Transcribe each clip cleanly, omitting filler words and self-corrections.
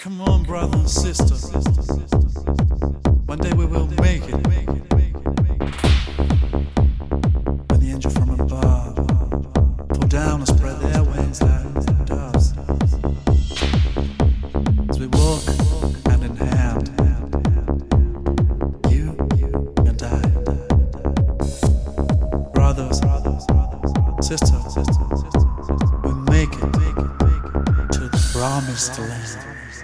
Come on, brother and sister. One day we will make it. When the angel from above fall down and spread their wings like doves. As we walk hand in hand, you and I, brothers, sisters, we make it to the promised land.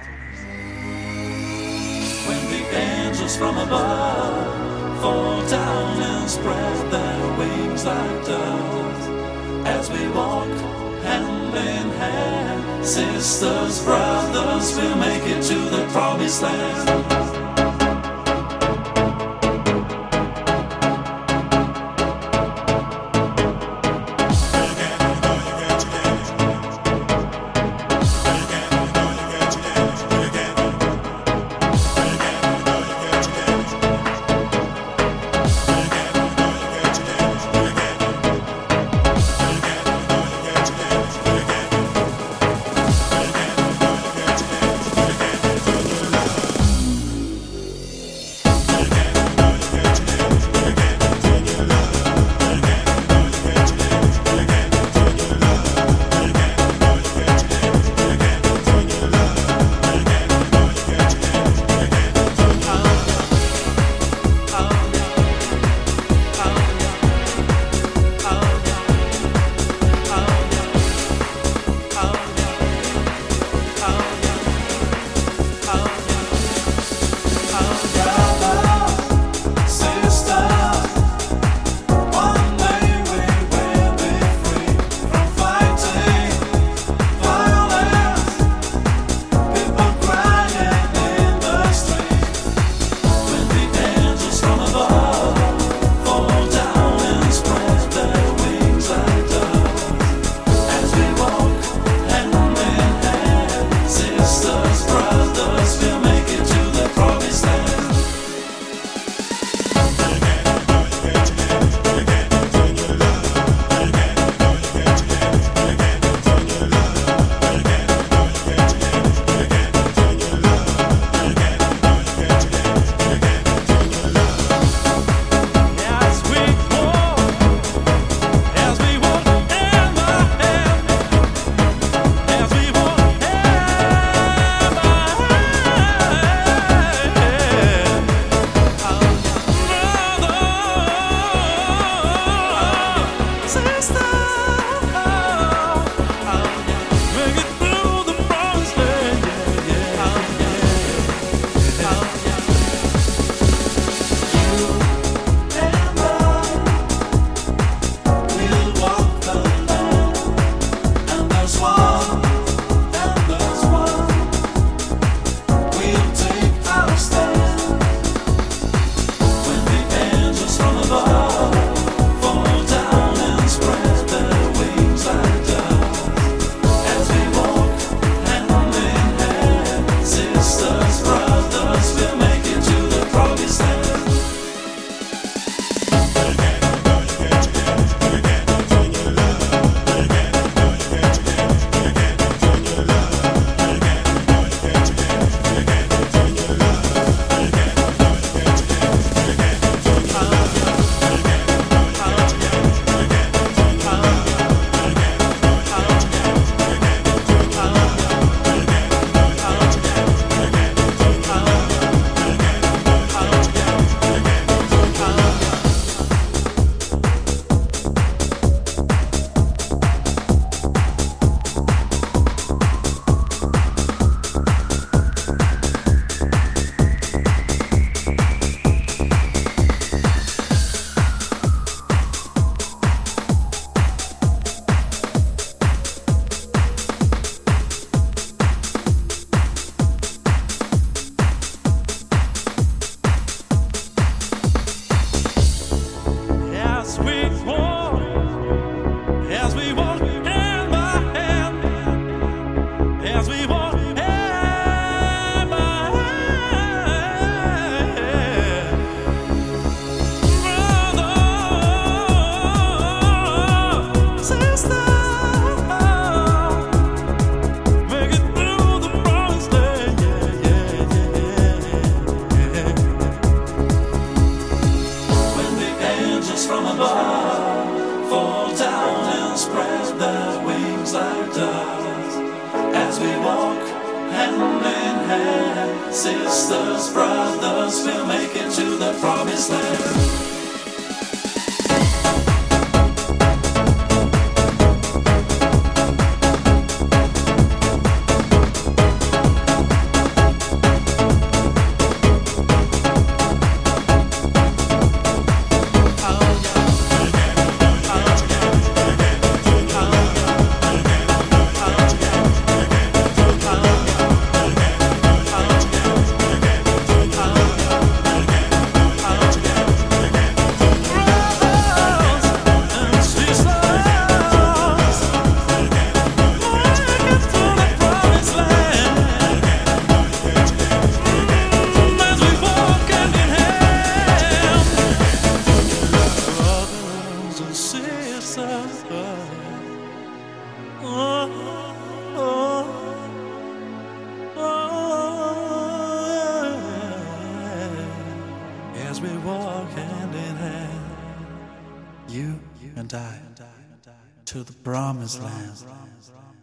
From above fall down and spread their wings like doves as we walk hand in hand. Sisters, brothers, we'll make it to the promised land. hand. Sisters, brothers, we'll make it to the promised land. As we walk hand in hand, you and I, to the promised land.